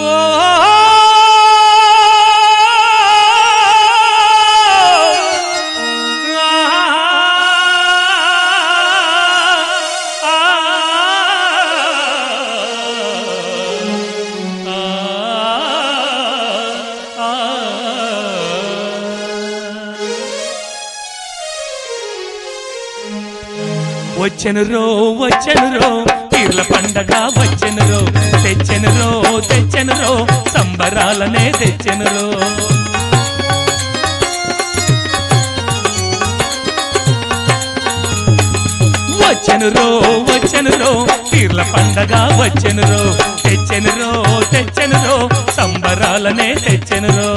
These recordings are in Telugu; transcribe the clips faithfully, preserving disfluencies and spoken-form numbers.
వచ్చెనురో వచ్చెనురో పీర్ల పండగ వచ్చెనురో తెచ్చెనురో తెచ్చెనురో సంబరాలనే తెచ్చెనురో వచ్చెనురో వచ్చెనురో పీర్ల పండగ వచ్చెనురో తెచ్చెనురో తెచ్చెనురో సంబరాలనే తెచ్చెనురో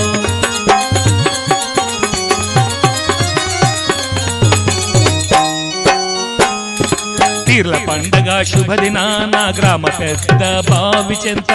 పీర్ల పండగ శుభదినాన గ్రామ పెద్ద బావి చెంత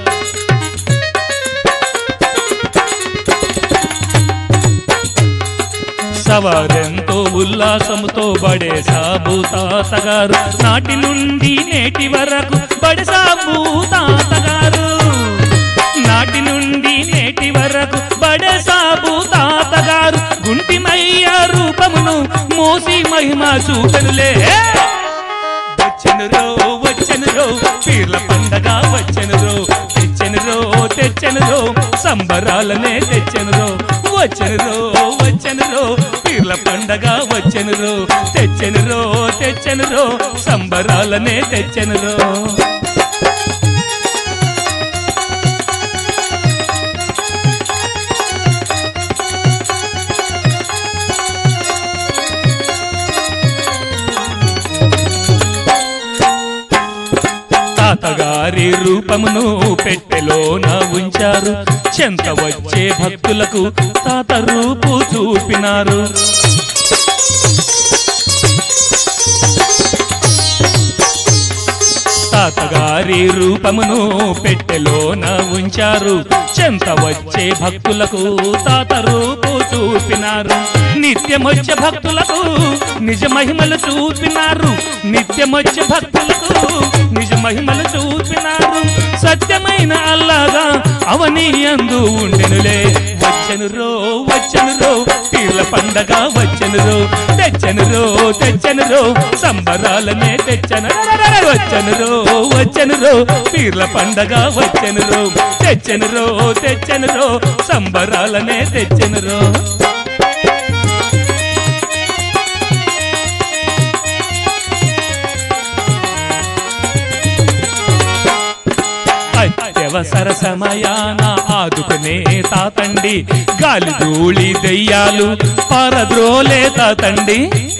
సవారెంతో ఉల్లాసముతో బడే సాబు తాతగారు నాటి నుండి నేటి వరకు బడే సాబు తాతగారు నాటి నుండి నేటి వరకు బడే సాబు తాతగారు గుంటిమయ్య రూపమును మోసి మహిమ చూపెనులే వచ్చెనురో వచ్చెనురో పీర్ల పండగ వచ్చెనురో తెచ్చెనురో తెచ్చెనురో సంబరాలనే తెచ్చెనురో వచ్చెనురో వచ్చెనురో పీర్ల పండగ వచ్చెనురో తెచ్చెనురో తెచ్చెనురో సంబరాలనే తెచ్చెనురో తాతగారి రూపమును పెట్టెలోన ఉంచారు చెంత వచ్చే భక్తులకు తాత రూపు చూపినారు తాతగారి రూపమును పెట్టెలోన ఉంచారు చెంత వచ్చే భక్తులకు తాత రూపు చూపినారు నిత్యమొచ్చే భక్తులకు నిజ మహిమలు చూపినారు నిత్యమొచ్చే భక్తులకు నిజ మహిమలు చూపినారు సత్యమైన అల్లాగా అవని యందు ఉండెనులే వచ్చెనురో వచ్చెనురో పీర్ల పండగ వచ్చెనురో తెచ్చెనురో తెచ్చెనురో సంబరాలనే తెచ్చెను వచ్చెనురో వచ్చెనురో పీర్ల పండగ వచ్చెనురో తెచ్చెనురో తెచ్చెనురో సంబరాలనే తెచ్చెనురో అత్యవసర సమయాన ఆదుకునే తాతండి గాలి ధూళి దెయ్యాలు పారద్రోలే తాతండి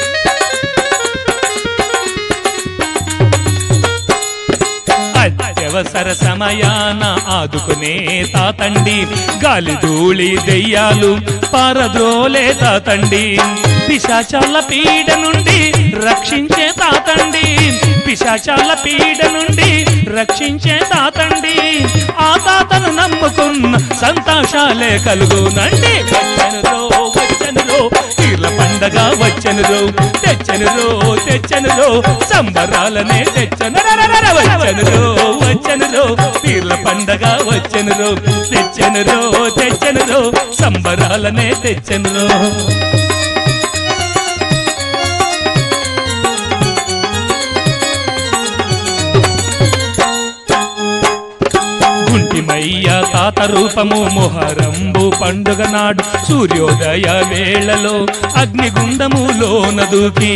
అత్యవసర సమయాన ఆదుకునే తాతండి గాలి ధూళి దెయ్యాలు పారద్రోలే తాతండి పిశాచాల పీడ నుండి రక్షించే తాతండి పిశాచాల పీడ నుండి రక్షించే తాతండి ఆ తాతను నమ్ముకున్న సంతోషాలే కలుగునండి వచ్చెనురో వచ్చెనురో పీర్ల పండగ వచ్చెనురో తెచ్చెనురో తెచ్చెనురో సంబరాలనే తెచ్చెను వచ్చెనురో వచ్చెనురో పీర్ల పండగ వచ్చెనురో తెచ్చెనురో తెచ్చెనురో సంబరాలనే తెచ్చెనురో గుంటిమయ్య తాత రూపము మొహరంబు పండుగ నాడు సూర్యోదయ వేళలో అగ్నిగుండములోన దూకి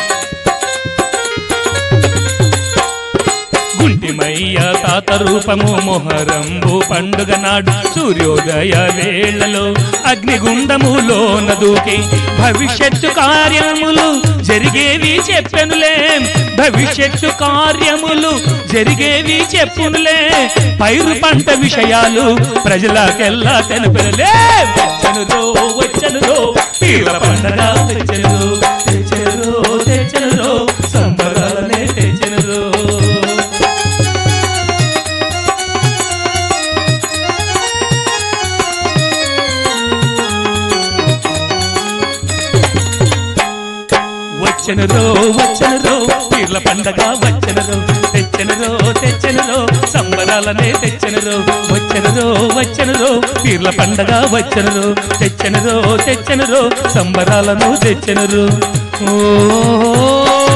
గుంటిమయ్య తాత రూపము మొహరంబు పండుగ నాడు సూర్యోదయ వేళలో అగ్నిగుండములోన దూకి భవిష్యత్తు కార్యములు జరిగేవి చెప్పెనులే భవిష్యత్తు కార్యములు జరిగేవి చెప్పునులే పైరు పంట విషయాలు ప్రజలకెల్లా తెలుపునులే వచ్చెనురో వచ్చెనురో పీర్ల పండగ తెచ్చెనురో తెచ్చెనురో తెచ్చెనురో సంబరాలనే తెచ్చెనురో వచ్చెనురో వచ్చెనురో పీర్ల పండగ వచ్చెనురో తెచ్చనరో తెచ్చనరో సంబరాలనే తెచ్చనరో వచ్చనరో వచ్చనరో పీర్ల పండగ వచ్చనరో తెచ్చనరో తెచ్చనరో సంబరాలను తెచ్చనరు ఓ